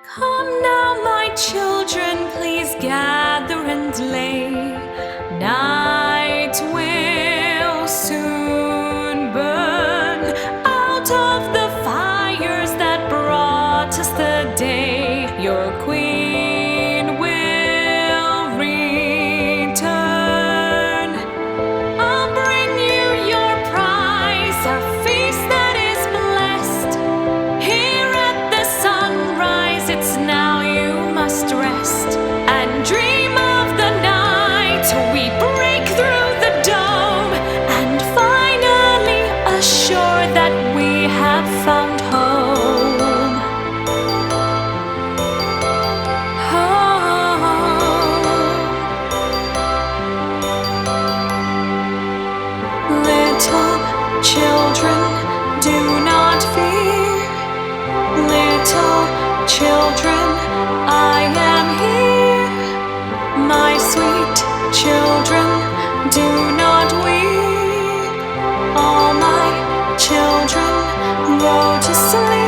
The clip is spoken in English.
Come now, my children, please gather and lay. Night will soon burn out of the fires that brought us the day. Your queen will return. I'll bring you your prize, a feast that is blessed. Here at the sunrise, it's now you must rest and dream of the night we break through the dome and finally assure that we have found home. Little children, do not fear. Little children, I am here. My sweet children, do not weep. All my children, go to sleep.